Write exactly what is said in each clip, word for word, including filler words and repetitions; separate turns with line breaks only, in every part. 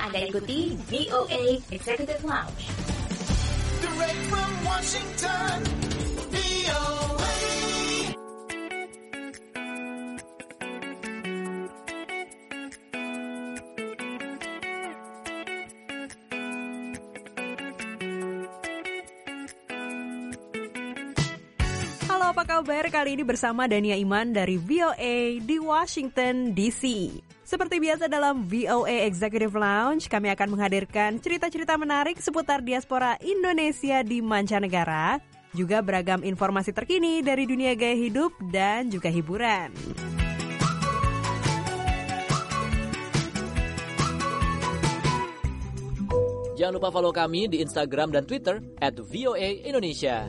Anda ikuti V O A Executive Lounge.
Direct from Washington, V O A.
Halo, apa kabar? Kali ini bersama Dania Iman dari V O A di Washington D C. Seperti biasa dalam V O A Executive Lounge, kami akan menghadirkan cerita-cerita menarik seputar diaspora Indonesia di mancanegara, juga beragam informasi terkini dari dunia gaya hidup dan juga hiburan.
Jangan lupa follow kami di Instagram dan Twitter at V O A Indonesia.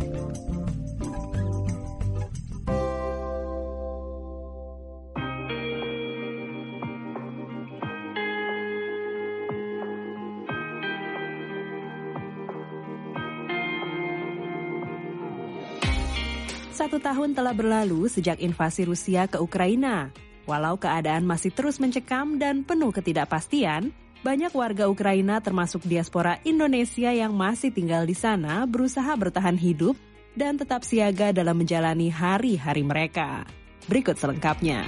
Satu tahun telah berlalu sejak invasi Rusia ke Ukraina. Walau keadaan masih terus mencekam dan penuh ketidakpastian, banyak warga Ukraina termasuk diaspora Indonesia yang masih tinggal di sana berusaha bertahan hidup dan tetap siaga dalam menjalani hari-hari mereka. Berikut selengkapnya.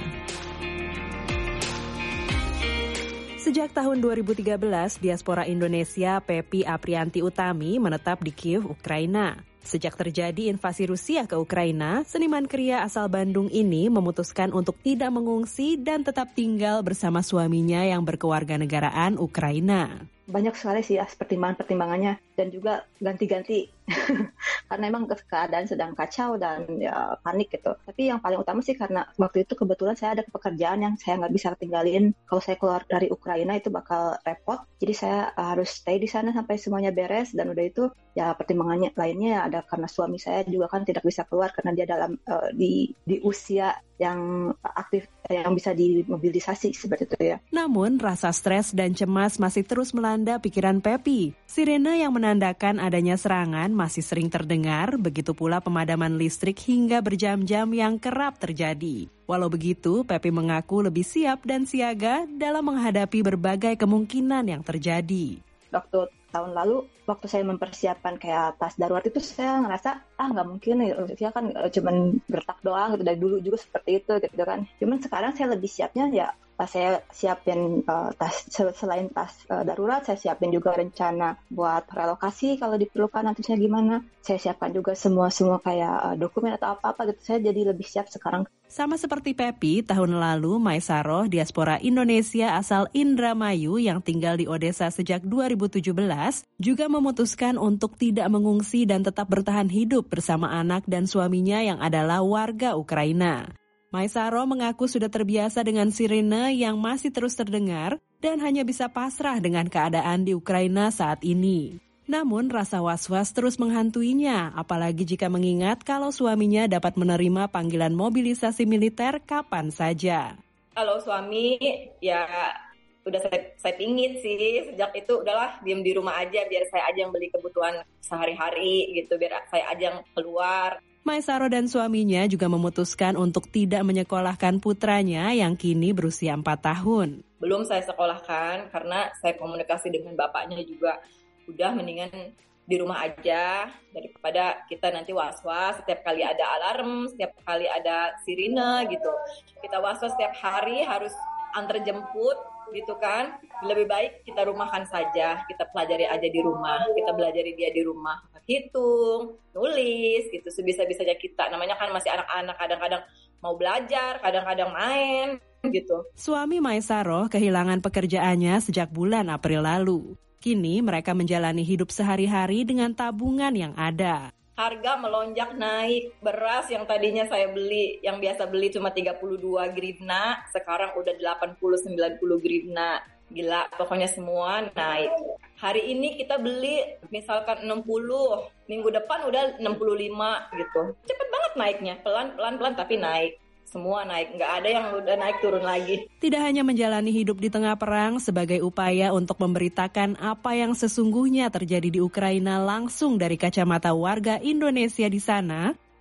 Sejak tahun dua ribu tiga belas, diaspora Indonesia Pepi Aprianti Utami menetap di Kiev, Ukraina. Sejak terjadi invasi Rusia ke Ukraina, seniman kria asal Bandung ini memutuskan untuk tidak mengungsi dan tetap tinggal bersama suaminya yang berkewarganegaraan Ukraina.
Banyak sekali sih ya pertimbangan-pertimbangannya dan juga ganti-ganti karena emang keadaan sedang kacau dan ya, panik gitu. Tapi yang paling utama sih karena waktu itu kebetulan saya ada pekerjaan yang saya nggak bisa tinggalin. Kalau saya keluar dari Ukraina itu bakal repot. Jadi saya harus stay di sana sampai semuanya beres dan udah itu ya pertimbangannya lainnya ada karena suami saya juga kan tidak bisa keluar karena dia dalam uh, di di usia yang aktif yang bisa dimobilisasi seperti itu ya.
Namun rasa stres dan cemas masih terus melanda pikiran Pepi. Sirene yang menandakan adanya serangan masih sering terdengar, begitu pula pemadaman listrik hingga berjam-jam yang kerap terjadi. Walau begitu, Pepi mengaku lebih siap dan siaga dalam menghadapi berbagai kemungkinan yang terjadi.
Waktu tahun lalu, waktu saya mempersiapkan kayak tas darurat itu saya ngerasa, ah nggak mungkin nih, Rusia kan cuman gertak doang gitu, dari dulu juga seperti itu gitu kan. Cuman sekarang saya lebih siapnya ya pas saya siapin uh, tas, selain tas uh, darurat, saya siapin juga rencana buat relokasi kalau diperlukan nantinya gimana. Saya siapkan juga semua-semua kayak uh, dokumen atau apa-apa gitu, saya jadi lebih siap sekarang.
Sama seperti Pepi, tahun lalu Maisaroh, diaspora Indonesia asal Indramayu yang tinggal di Odessa sejak dua ribu tujuh belas, juga memutuskan untuk tidak mengungsi dan tetap bertahan hidup bersama anak dan suaminya yang adalah warga Ukraina. Maisaroh mengaku sudah terbiasa dengan sirene yang masih terus terdengar dan hanya bisa pasrah dengan keadaan di Ukraina saat ini. Namun rasa was-was terus menghantuinya, apalagi jika mengingat kalau suaminya dapat menerima panggilan mobilisasi militer kapan saja.
Kalau suami ya udah saya, saya pingin sih, sejak itu udahlah diem di rumah aja biar saya aja yang beli kebutuhan sehari-hari gitu, biar saya aja yang keluar.
Maisaroh dan suaminya juga memutuskan untuk tidak menyekolahkan putranya yang kini berusia empat tahun.
Belum saya sekolahkan karena saya komunikasi dengan bapaknya juga, udah mendingan di rumah aja daripada kita nanti was-was setiap kali ada alarm, setiap kali ada sirine gitu. Kita was-was setiap hari harus antar jemput gitu kan. Lebih baik kita rumahkan saja, kita pelajari aja di rumah, kita belajari dia di rumah, hitung, nulis gitu, sebisa-bisanya kita. Namanya kan masih anak-anak, kadang-kadang mau belajar, kadang-kadang main gitu.
Suami Maisaroh kehilangan pekerjaannya sejak bulan April lalu. Kini mereka menjalani hidup sehari-hari dengan tabungan yang ada.
Harga melonjak naik, beras yang tadinya saya beli, yang biasa beli cuma tiga puluh dua grivna, sekarang udah delapan puluh sampai sembilan puluh grivna. Gila, pokoknya semua naik. Hari ini kita beli misalkan enam puluh, minggu depan udah enam puluh lima gitu. Cepet banget naiknya, pelan-pelan tapi naik. Semua naik, nggak ada yang udah naik turun lagi.
Tidak hanya menjalani hidup di tengah perang sebagai upaya untuk memberitakan apa yang sesungguhnya terjadi di Ukraina langsung dari kacamata warga Indonesia di sana,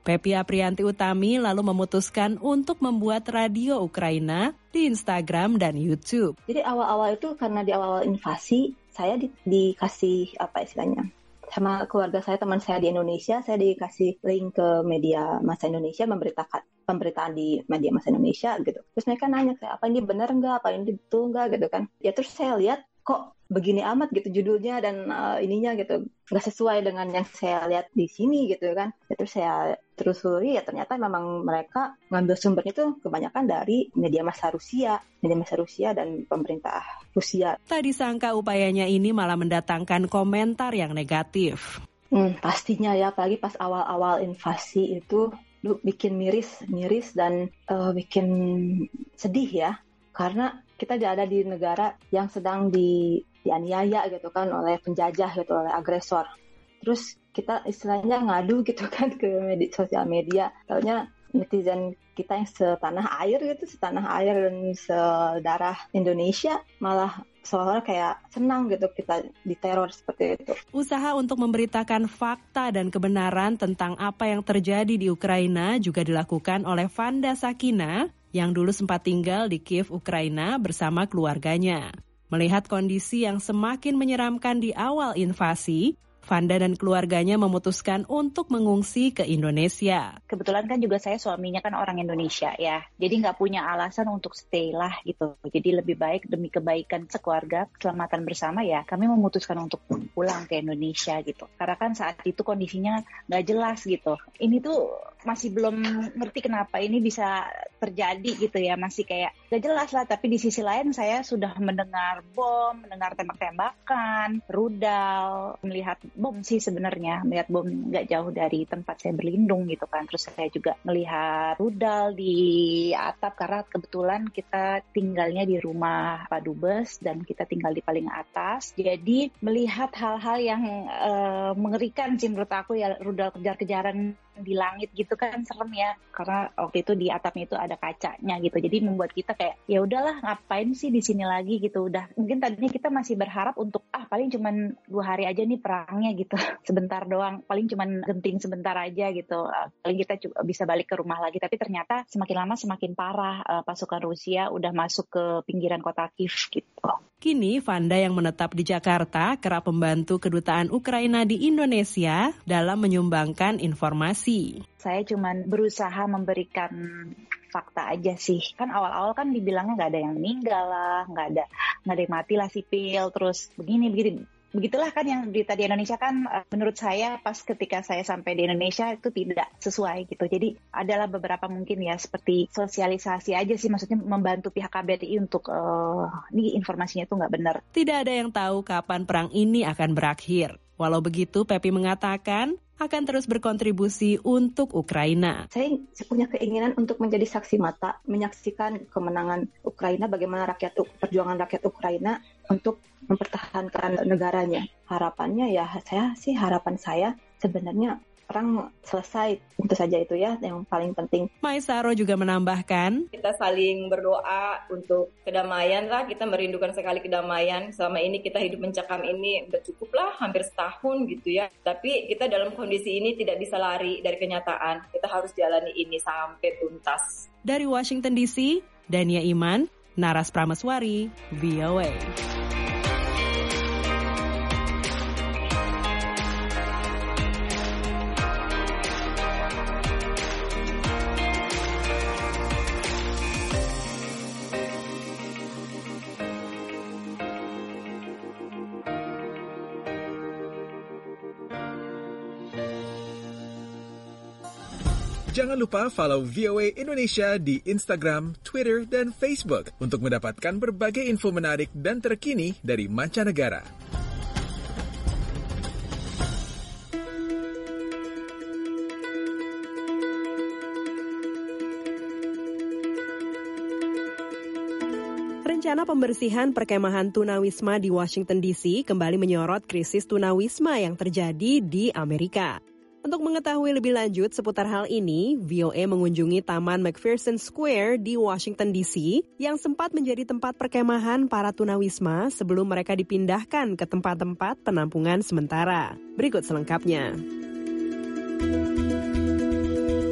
Pepi Aprianti Utami lalu memutuskan untuk membuat radio Ukraina di Instagram dan YouTube.
Jadi awal-awal itu karena di awal-awal invasi, saya di, dikasih apa istilahnya, sama keluarga saya, teman saya di Indonesia, saya dikasih link ke media massa Indonesia, memberitakan pemberitaan di media massa Indonesia gitu. Terus mereka nanya kayak, apa ini benar nggak, apa ini betul nggak gitu kan. Ya terus saya lihat kok begini amat gitu judulnya dan uh, ininya gitu, nggak sesuai dengan yang saya lihat di sini gitu kan. Ya, terus saya telusuri, ya ternyata memang mereka ngambil sumbernya itu kebanyakan dari media massa Rusia, media massa Rusia dan pemerintah Rusia.
Tak disangka upayanya ini malah mendatangkan komentar yang negatif.
Hmm, pastinya ya, apalagi pas awal-awal invasi itu lu bikin miris, miris dan uh, bikin sedih ya, karena kita ada di negara yang sedang di dianiaya gitu kan oleh penjajah gitu, oleh agresor. Terus kita istilahnya ngadu gitu kan ke media, sosial media. Taunya netizen kita yang setanah air gitu, setanah air dan sedarah Indonesia malah seolah-olah kayak senang gitu kita diteror seperti itu.
Usaha untuk memberitakan fakta dan kebenaran tentang apa yang terjadi di Ukraina juga dilakukan oleh Vanda Sakina yang dulu sempat tinggal di Kiev, Ukraina bersama keluarganya. Melihat kondisi yang semakin menyeramkan di awal invasi, Vanda dan keluarganya memutuskan untuk mengungsi ke Indonesia.
Kebetulan kan juga saya suaminya kan orang Indonesia ya, jadi nggak punya alasan untuk stay lah gitu. Jadi lebih baik demi kebaikan sekeluarga, keselamatan bersama ya, kami memutuskan untuk pulang ke Indonesia gitu. Karena kan saat itu kondisinya nggak jelas gitu. Ini tuh masih belum ngerti kenapa ini bisa terjadi gitu ya, masih kayak nggak jelas lah. Tapi di sisi lain saya sudah mendengar bom, mendengar tembak-tembakan, rudal, melihat bom sih sebenarnya, melihat bom nggak jauh dari tempat saya berlindung gitu kan. Terus saya juga melihat rudal di atap karena kebetulan kita tinggalnya di rumah Pak Dubes dan kita tinggal di paling atas. Jadi melihat hal-hal yang uh, mengerikan sih menurut aku ya, rudal kejar-kejaran di langit gitu kan serem ya, karena waktu itu di atapnya itu ada kacanya gitu. Jadi membuat kita kayak ya udahlah ngapain sih di sini lagi gitu. Udah mungkin tadinya kita masih berharap untuk ah paling cuman dua hari aja nih perangnya gitu, sebentar doang, paling cuman genting sebentar aja gitu, paling kita bisa balik ke rumah lagi. Tapi ternyata semakin lama semakin parah, uh, pasukan Rusia udah masuk ke pinggiran kota Kiev gitu.
Kini Vanda yang menetap di Jakarta kerap membantu kedutaan Ukraina di Indonesia dalam menyumbangkan informasi.
Saya cuman berusaha memberikan fakta aja sih. Kan awal-awal kan dibilangnya nggak ada yang meninggal lah, nggak ada nggak ada yang mati lah sipil, terus begini begini. Begitulah kan yang berita di Indonesia kan, menurut saya pas ketika saya sampai di Indonesia itu tidak sesuai gitu. Jadi adalah beberapa mungkin ya seperti sosialisasi aja sih, maksudnya membantu pihak K B R I untuk uh, ini informasinya itu nggak benar.
Tidak ada yang tahu kapan perang ini akan berakhir. Walau begitu, Pepi mengatakan akan terus berkontribusi untuk Ukraina.
Saya punya keinginan untuk menjadi saksi mata, menyaksikan kemenangan Ukraina, bagaimana rakyat perjuangan rakyat Ukraina untuk mempertahankan negaranya. Harapannya ya, saya sih harapan saya sebenarnya perang selesai, tentu saja itu ya yang paling penting.
Maisaro juga menambahkan,
kita saling berdoa untuk kedamaian lah, kita merindukan sekali kedamaian. Selama ini kita hidup mencekam ini udah cukup lah, hampir setahun gitu ya. Tapi kita dalam kondisi ini tidak bisa lari dari kenyataan, kita harus jalani ini sampai tuntas.
Dari Washington D C, Dania Iman, Naras Prameswari, V O A.
Jangan lupa follow V O A Indonesia di Instagram, Twitter, dan Facebook untuk mendapatkan berbagai info menarik dan terkini dari mancanegara.
Rencana pembersihan perkemahan tunawisma di Washington D C kembali menyorot krisis tunawisma yang terjadi di Amerika. Untuk mengetahui lebih lanjut seputar hal ini, V O A mengunjungi Taman McPherson Square di Washington D C yang sempat menjadi tempat perkemahan para tunawisma sebelum mereka dipindahkan ke tempat-tempat penampungan sementara. Berikut selengkapnya.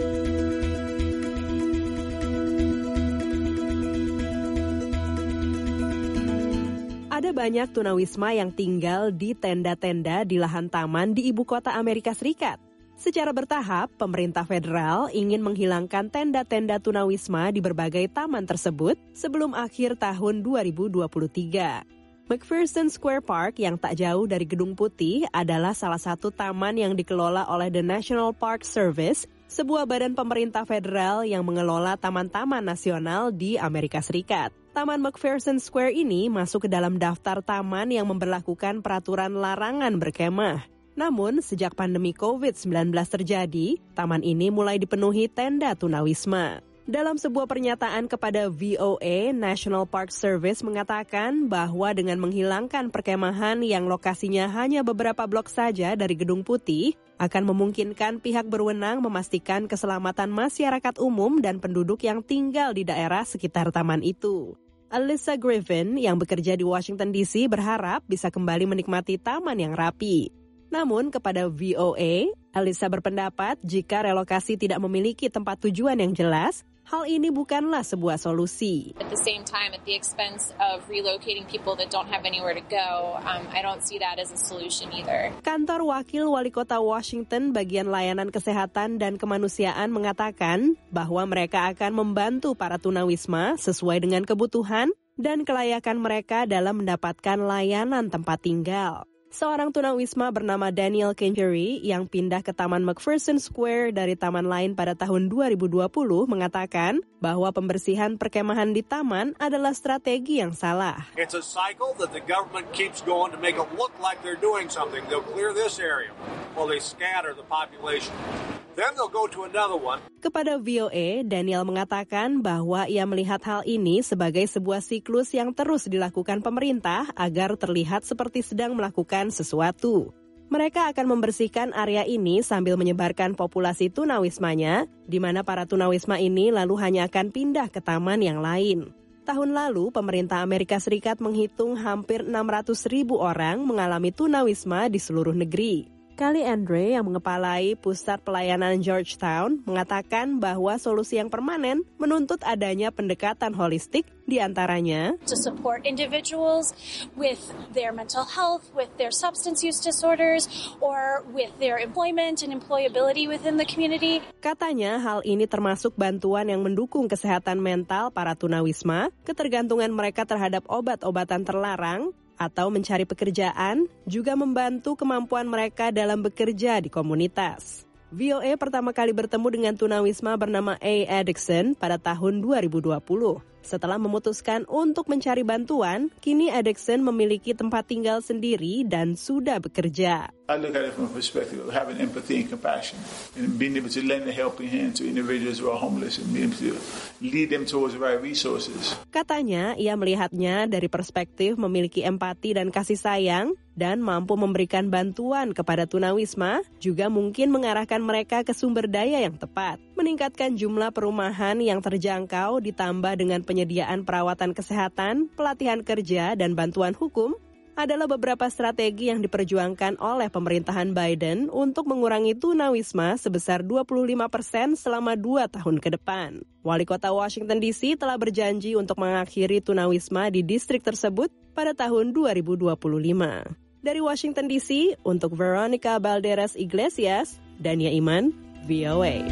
banyak tunawisma yang tinggal di tenda-tenda di lahan taman di ibu kota Amerika Serikat. Secara bertahap, pemerintah federal ingin menghilangkan tenda-tenda tunawisma di berbagai taman tersebut sebelum akhir tahun dua ribu dua puluh tiga. McPherson Square Park yang tak jauh dari Gedung Putih adalah salah satu taman yang dikelola oleh The National Park Service, sebuah badan pemerintah federal yang mengelola taman-taman nasional di Amerika Serikat. Taman McPherson Square ini masuk ke dalam daftar taman yang memberlakukan peraturan larangan berkemah. Namun, sejak pandemi covid sembilan belas terjadi, taman ini mulai dipenuhi tenda tunawisma. Dalam sebuah pernyataan kepada V O A, National Park Service mengatakan bahwa dengan menghilangkan perkemahan yang lokasinya hanya beberapa blok saja dari Gedung Putih, akan memungkinkan pihak berwenang memastikan keselamatan masyarakat umum dan penduduk yang tinggal di daerah sekitar taman itu. Alyssa Griffin yang bekerja di Washington D C berharap bisa kembali menikmati taman yang rapi. Namun kepada V O A, Alyssa berpendapat jika relokasi tidak memiliki tempat tujuan yang jelas, hal ini bukanlah sebuah solusi.
At the same time, at the expense of relocating people that don't have anywhere to go, um, I don't see that as a solution either.
Kantor Wakil Wali Kota Washington bagian layanan kesehatan dan kemanusiaan mengatakan bahwa mereka akan membantu para tunawisma sesuai dengan kebutuhan dan kelayakan mereka dalam mendapatkan layanan tempat tinggal. Seorang tunawisma bernama Daniel Kenchery yang pindah ke Taman McPherson Square dari taman lain pada tahun dua ribu dua puluh mengatakan bahwa pembersihan perkemahan di taman adalah strategi yang salah.
It's a cycle that the government keeps going to make it look like they're doing something. They'll clear this area while they scatter the population. Then they'll go to another one.
Kepada V O A, Daniel mengatakan bahwa ia melihat hal ini sebagai sebuah siklus yang terus dilakukan pemerintah agar terlihat seperti sedang melakukan sesuatu. Mereka akan membersihkan area ini sambil menyebarkan populasi tunawismanya, di mana para tunawisma ini lalu hanya akan pindah ke taman yang lain. Tahun lalu, pemerintah Amerika Serikat menghitung hampir enam ratus ribu orang mengalami tunawisma di seluruh negeri. Kali Andre yang mengepalai pusat pelayanan Georgetown mengatakan bahwa solusi yang permanen menuntut adanya pendekatan holistik di antaranya
to support individuals with their mental health, with their substance use disorders, or with their employment and employability within the community.
Katanya hal ini termasuk bantuan yang mendukung kesehatan mental para tunawisma, ketergantungan mereka terhadap obat-obatan terlarang, atau mencari pekerjaan, juga membantu kemampuan mereka dalam bekerja di komunitas. V O A pertama kali bertemu dengan tunawisma bernama A. Eddickson pada tahun dua ribu dua puluh. Setelah memutuskan untuk mencari bantuan, kini Eddickson memiliki tempat tinggal sendiri dan sudah bekerja.
I look at it from a perspective of having empathy and compassion and being able to lend a helping hand to individuals who are homeless and being able to lead them towards the right resources.
Katanya, ia melihatnya dari perspektif memiliki empati dan kasih sayang dan mampu memberikan bantuan kepada tunawisma, juga mungkin mengarahkan mereka ke sumber daya yang tepat. Meningkatkan jumlah perumahan yang terjangkau ditambah dengan penyediaan perawatan kesehatan, pelatihan kerja, dan bantuan hukum adalah beberapa strategi yang diperjuangkan oleh pemerintahan Biden untuk mengurangi tunawisma sebesar dua puluh lima persen selama dua tahun ke depan. Wali Kota Washington D C telah berjanji untuk mengakhiri tunawisma di distrik tersebut pada tahun dua ribu dua puluh lima. Dari Washington D C, untuk Veronica Balderas Iglesias, Dania Iman, V O A.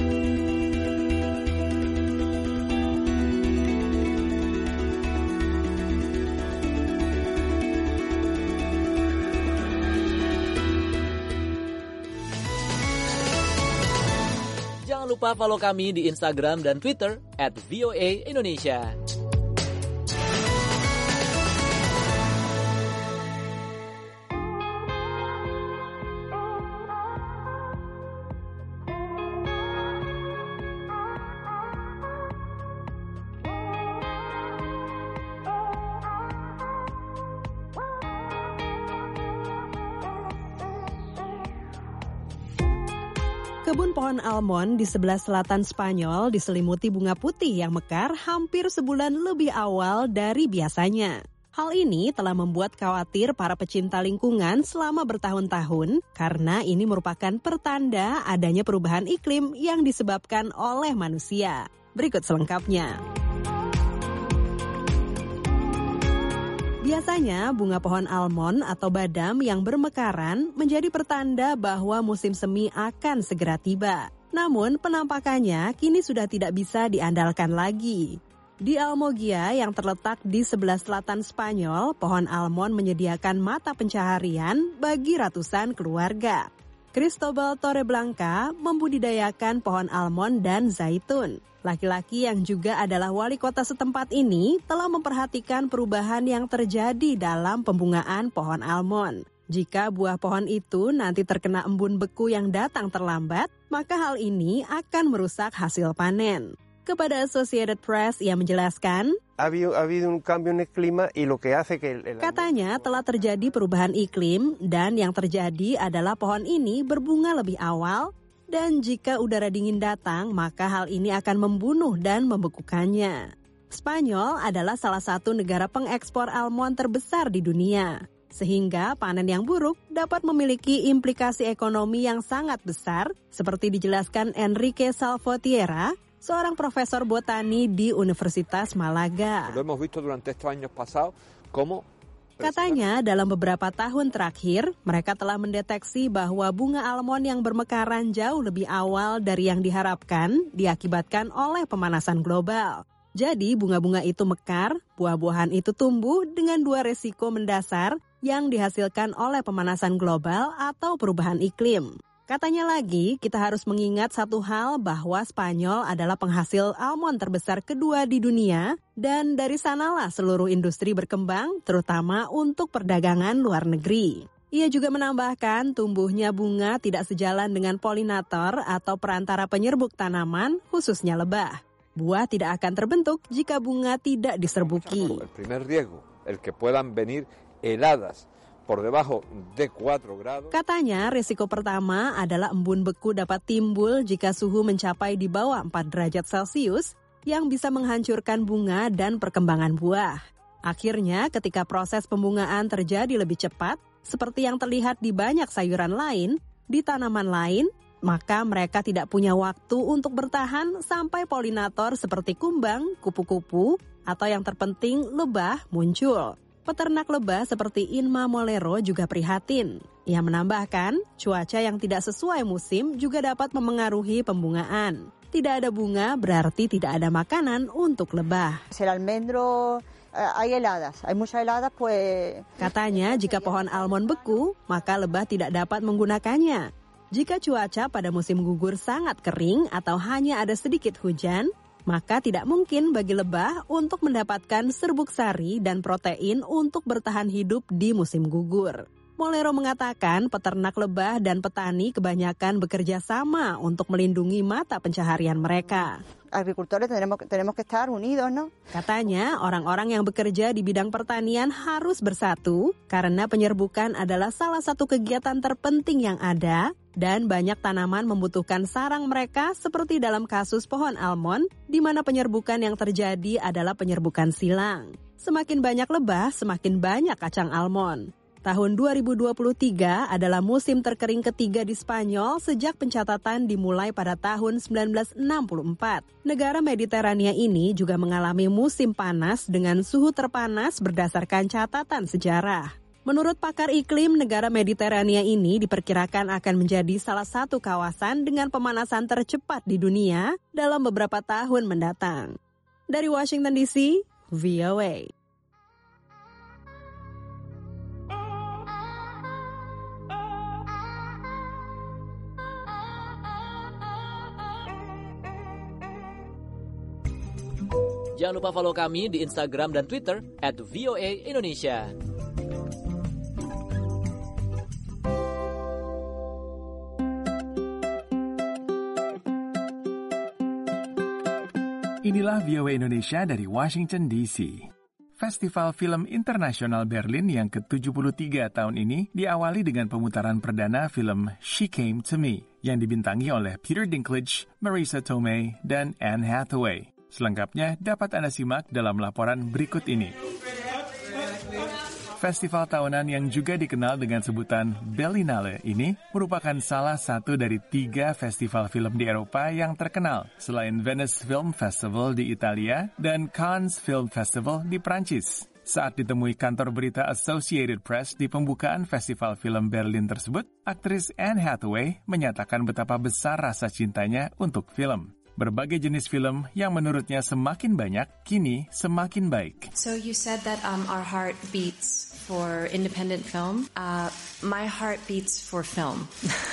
Jangan lupa follow kami di Instagram dan Twitter at V O A Indonesia.
Kebun pohon almond di sebelah selatan Spanyol diselimuti bunga putih yang mekar hampir sebulan lebih awal dari biasanya. Hal ini telah membuat khawatir para pecinta lingkungan selama bertahun-tahun karena ini merupakan pertanda adanya perubahan iklim yang disebabkan oleh manusia. Berikut selengkapnya. Biasanya bunga pohon almond atau badam yang bermekaran menjadi pertanda bahwa musim semi akan segera tiba. Namun penampakannya kini sudah tidak bisa diandalkan lagi. Di Almogia yang terletak di sebelah selatan Spanyol, pohon almond menyediakan mata pencaharian bagi ratusan keluarga. Cristobal Torreblanca membudidayakan pohon almond dan zaitun. Laki-laki yang juga adalah wali kota setempat ini telah memperhatikan perubahan yang terjadi dalam pembungaan pohon almond. Jika buah pohon itu nanti terkena embun beku yang datang terlambat, maka hal ini akan merusak hasil panen. Kepada Associated Press, ia menjelaskan, katanya telah terjadi perubahan iklim dan yang terjadi adalah pohon ini berbunga lebih awal dan jika udara dingin datang maka hal ini akan membunuh dan membekukannya. Spanyol adalah salah satu negara pengekspor almond terbesar di dunia, sehingga panen yang buruk dapat memiliki implikasi ekonomi yang sangat besar seperti dijelaskan Enrique Salvatierra, seorang profesor botani di Universitas Malaga. Katanya dalam beberapa tahun terakhir, mereka telah mendeteksi bahwa bunga almond yang bermekaran jauh lebih awal dari yang diharapkan diakibatkan oleh pemanasan global. Jadi bunga-bunga itu mekar, buah-buahan itu tumbuh dengan dua resiko mendasar yang dihasilkan oleh pemanasan global atau perubahan iklim. Katanya lagi, kita harus mengingat satu hal bahwa Spanyol adalah penghasil almond terbesar kedua di dunia dan dari sanalah seluruh industri berkembang, terutama untuk perdagangan luar negeri. Ia juga menambahkan tumbuhnya bunga tidak sejalan dengan polinator atau perantara penyerbuk tanaman, khususnya lebah. Buah tidak akan terbentuk jika bunga tidak diserbuki.
El primer riesgo, el que puedan venir heladas por debajo de cuatro grados.
Katanya, risiko pertama adalah embun beku dapat timbul jika suhu mencapai di bawah empat derajat Celcius yang bisa menghancurkan bunga dan perkembangan buah. Akhirnya, ketika proses pembungaan terjadi lebih cepat, seperti yang terlihat di banyak sayuran lain, di tanaman lain, maka mereka tidak punya waktu untuk bertahan sampai polinator seperti kumbang, kupu-kupu, atau yang terpenting lebah muncul. Peternak lebah seperti Inma Molero juga prihatin. Ia menambahkan, cuaca yang tidak sesuai musim juga dapat memengaruhi pembungaan. Tidak ada bunga berarti tidak ada makanan untuk lebah. Katanya, jika pohon almond beku, maka lebah tidak dapat menggunakannya. Jika cuaca pada musim gugur sangat kering atau hanya ada sedikit hujan, maka tidak mungkin bagi lebah untuk mendapatkan serbuk sari dan protein untuk bertahan hidup di musim gugur. Molero mengatakan peternak lebah dan petani kebanyakan bekerja sama untuk melindungi mata pencaharian mereka. Katanya, orang-orang yang bekerja di bidang pertanian harus bersatu karena penyerbukan adalah salah satu kegiatan terpenting yang ada dan banyak tanaman membutuhkan sarang mereka seperti dalam kasus pohon almond di mana penyerbukan yang terjadi adalah penyerbukan silang. Semakin banyak lebah, semakin banyak kacang almond. Tahun dua ribu dua puluh tiga adalah musim terkering ketiga di Spanyol sejak pencatatan dimulai pada tahun sembilan belas enam puluh empat. Negara Mediterania ini juga mengalami musim panas dengan suhu terpanas berdasarkan catatan sejarah. Menurut pakar iklim, negara Mediterania ini diperkirakan akan menjadi salah satu kawasan dengan pemanasan tercepat di dunia dalam beberapa tahun mendatang. Dari Washington D C, V O A.
Jangan lupa follow kami di Instagram dan Twitter at V O A Indonesia.
Inilah V O A Indonesia dari Washington D C. Festival Film Internasional Berlin yang ke tujuh puluh tiga tahun ini diawali dengan pemutaran perdana film She Came to Me yang dibintangi oleh Peter Dinklage, Marisa Tomei, dan Anne Hathaway. Selengkapnya dapat Anda simak dalam laporan berikut ini. Festival tahunan yang juga dikenal dengan sebutan Berlinale ini merupakan salah satu dari tiga festival film di Eropa yang terkenal selain Venice Film Festival di Italia dan Cannes Film Festival di Prancis. Saat ditemui kantor berita Associated Press di pembukaan festival film Berlin tersebut, aktris Anne Hathaway menyatakan betapa besar rasa cintanya untuk film. Berbagai jenis film yang menurutnya semakin banyak, kini semakin baik.
So you said that um, our heart beats for independent film. Uh, my heart beats for film.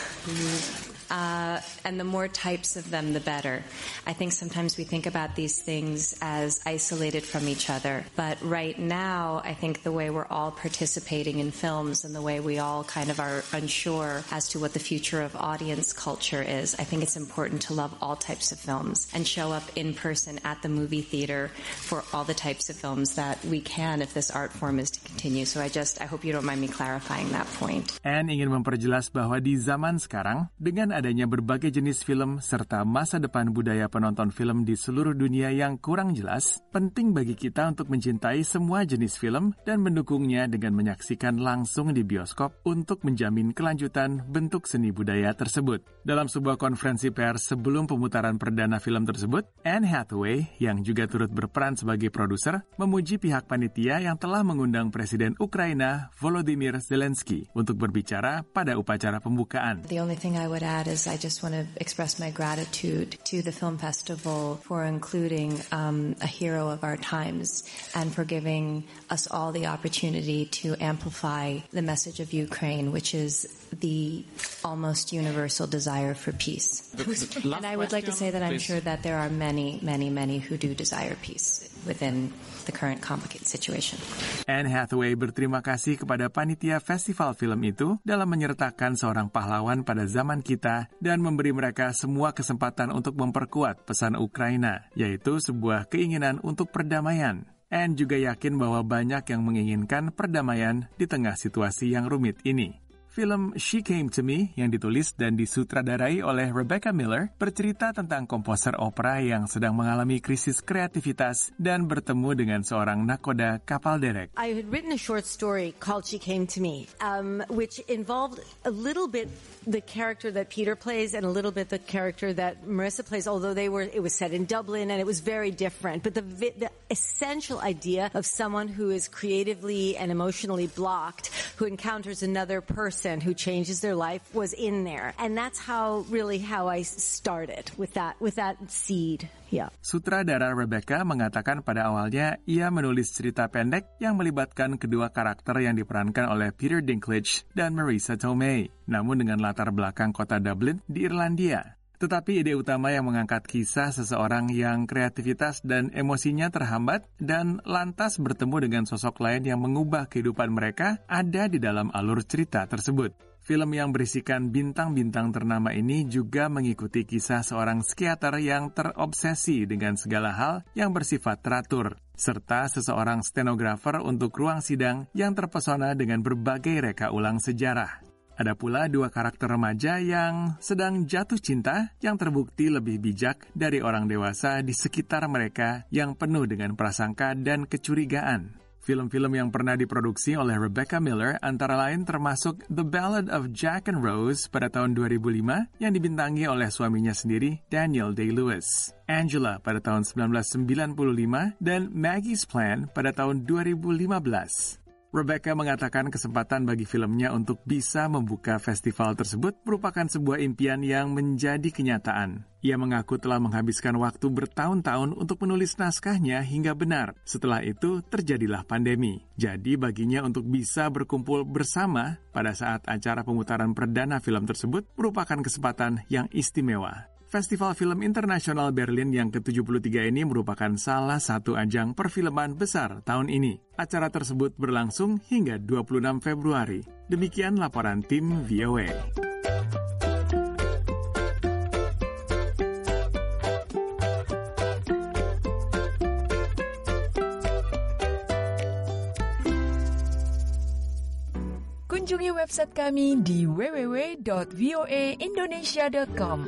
Uh, and the more types of them, the better. I think sometimes we think about these things as isolated from each other. But right now, I think the way we're all participating in films and the way we all kind of are unsure as to what the future of audience culture is, I think it's important to love all types of films and show up in person at the movie theater for all the types of films that we can if this art form is to continue. So I just, I hope you don't mind me clarifying that point.
Anne ingin memperjelas bahwa di zaman sekarang, dengan adanya berbagai jenis film serta masa depan budaya penonton film di seluruh dunia yang kurang jelas, penting bagi kita untuk mencintai semua jenis film dan mendukungnya dengan menyaksikan langsung di bioskop untuk menjamin kelanjutan bentuk seni budaya tersebut. Dalam sebuah konferensi pers sebelum pemutaran perdana film tersebut, Anne Hathaway, yang juga turut berperan sebagai produser, memuji pihak panitia yang telah mengundang Presiden Ukraina Volodymyr Zelensky untuk berbicara pada upacara pembukaan.
The only thing I would add is I just want to express my gratitude to the film festival for including um, a hero of our times and for giving us all the opportunity to amplify the message of Ukraine, which is the almost universal desire for peace. And I would like to say that I'm sure that there are many, many, many who do desire peace within the current complicated situation.
Anne Hathaway berterima kasih kepada panitia festival film itu dalam menyertakan seorang pahlawan pada zaman kita dan memberi mereka semua kesempatan untuk memperkuat pesan Ukraina, yaitu sebuah keinginan untuk perdamaian. Anne juga yakin bahwa banyak yang menginginkan perdamaian di tengah situasi yang rumit ini. Film She Came to Me yang ditulis dan disutradarai oleh Rebecca Miller bercerita tentang komposer opera yang sedang mengalami krisis kreativitas dan bertemu dengan seorang nakoda kapal derek.
I had written a short story called She Came to Me, um, which involved a little bit the character that Peter plays and a little bit the character that Marissa plays, although they were, it was set in Dublin and it was very different. But the, the essential idea of someone who is creatively and emotionally blocked, who encounters another person who changes their life was in there. And that's how, really how I started with that, with that seed. Yeah.
Sutradara Rebecca mengatakan pada awalnya ia menulis cerita pendek yang melibatkan kedua karakter yang diperankan oleh Peter Dinklage dan Marisa Tomei, namun dengan latar belakang kota Dublin di Irlandia. Tetapi ide utama yang mengangkat kisah seseorang yang kreativitas dan emosinya terhambat dan lantas bertemu dengan sosok lain yang mengubah kehidupan mereka ada di dalam alur cerita tersebut. Film yang berisikan bintang-bintang ternama ini juga mengikuti kisah seorang psikiater yang terobsesi dengan segala hal yang bersifat teratur, serta seseorang stenografer untuk ruang sidang yang terpesona dengan berbagai reka ulang sejarah. Ada pula dua karakter remaja yang sedang jatuh cinta yang terbukti lebih bijak dari orang dewasa di sekitar mereka yang penuh dengan prasangka dan kecurigaan. Film-film yang pernah diproduksi oleh Rebecca Miller antara lain termasuk The Ballad of Jack and Rose pada tahun dua ribu lima yang dibintangi oleh suaminya sendiri Daniel Day-Lewis, Angela pada tahun sembilan belas sembilan puluh lima, dan Maggie's Plan pada tahun dua ribu lima belas. Rebecca mengatakan kesempatan bagi filmnya untuk bisa membuka festival tersebut merupakan sebuah impian yang menjadi kenyataan. Ia mengaku telah menghabiskan waktu bertahun-tahun untuk menulis naskahnya hingga benar. Setelah itu terjadilah pandemi. Jadi baginya untuk bisa berkumpul bersama pada saat acara pemutaran perdana film tersebut merupakan kesempatan yang istimewa. Festival Film Internasional Berlin yang ke tujuh puluh tiga ini merupakan salah satu ajang perfilman besar tahun ini. Acara tersebut berlangsung hingga dua puluh enam Februari. Demikian laporan tim V O A.
Kunjungi website kami di w w w dot v o a indonesia dot com.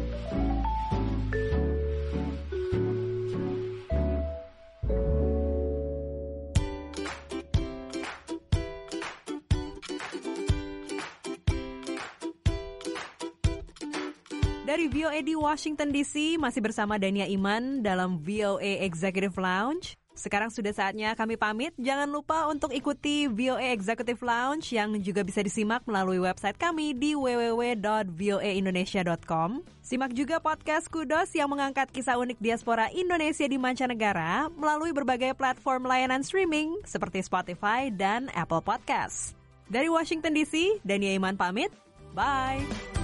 Dari V O A di Washington D C, masih bersama Dania Iman dalam V O A Executive Lounge. Sekarang sudah saatnya kami pamit. Jangan lupa untuk ikuti V O A Executive Lounge yang juga bisa disimak melalui website kami di w w w dot voa indonesia dot com. Simak juga podcast Kudos yang mengangkat kisah unik diaspora Indonesia di mancanegara melalui berbagai platform layanan streaming seperti Spotify dan Apple Podcast. Dari Washington D C, Dania Iman pamit. Bye!